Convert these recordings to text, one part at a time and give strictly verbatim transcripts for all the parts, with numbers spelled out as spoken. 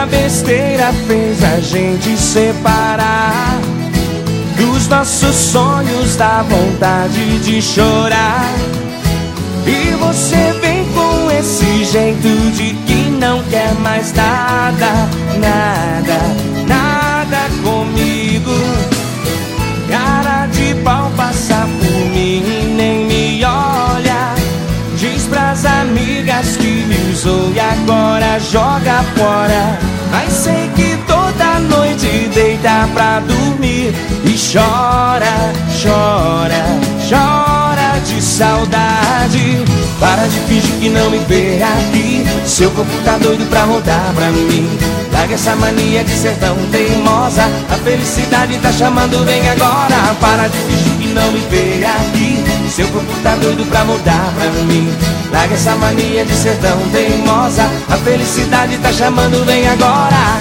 besteira fez a gente separar? Dos nossos sonhos dá vontade de chorar. E você vem com esse jeito de que não quer mais nada, nada, nada comigo. Cara de pau passa por mim e nem me olha. Diz pras amigas que me usou e agora joga fora. Mas sei que toda noite deita pra dormir e chora, chora, chora de saudade. Para de fingir que não me vê aqui. Seu corpo tá doido pra voltar pra mim. Larga essa mania de ser tão teimosa. A felicidade tá chamando, vem agora. Para de fingir que não me vê aqui. Seu corpo tá doido pra mudar pra mim. Larga essa mania de ser tão teimosa. A felicidade tá chamando, vem agora.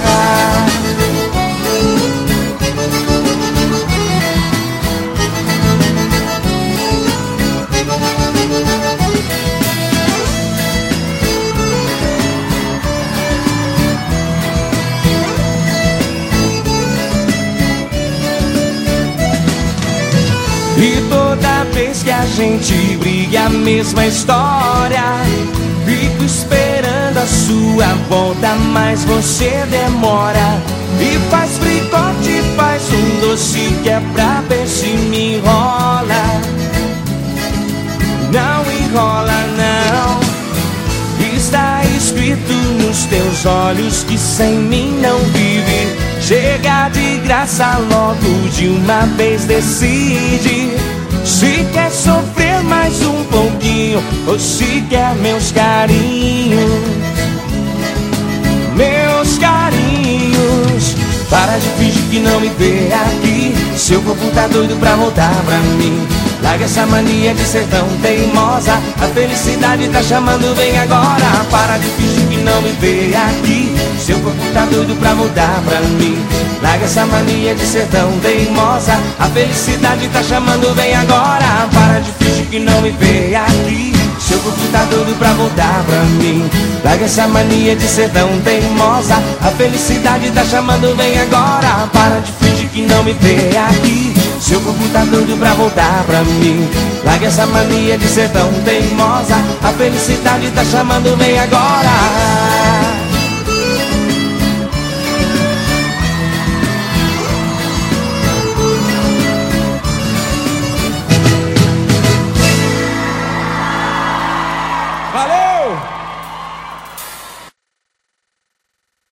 E toda vez que a gente briga a mesma história. Fico esperando a sua volta, mas você demora. E faz fricote, faz um doce que é pra ver se me enrola. Não enrola não. Está escrito nos teus olhos que sem mim não vive. Chega de graça logo de uma vez, decide se quer sofrer mais um pouquinho ou se quer meus carinhos. Meus carinhos. Para de fingir que não me vê aqui. Seu corpo tá doido pra voltar pra mim. Larga essa mania de ser tão teimosa. A felicidade tá chamando, vem agora. Para de fingir que não me vê aqui. Seu corpo tá doido pra mudar pra mim. Larga essa mania de ser tão teimosa. A felicidade tá chamando, vem agora. Para de fingir que não me vê aqui. Seu corpo tá doido pra voltar pra mim. Larga essa mania de ser tão teimosa. A felicidade tá chamando, vem agora. Para de fingir que não me vê aqui. Seu corpo tá doido pra voltar pra mim. Larga essa mania de ser tão teimosa. A felicidade tá chamando, vem agora.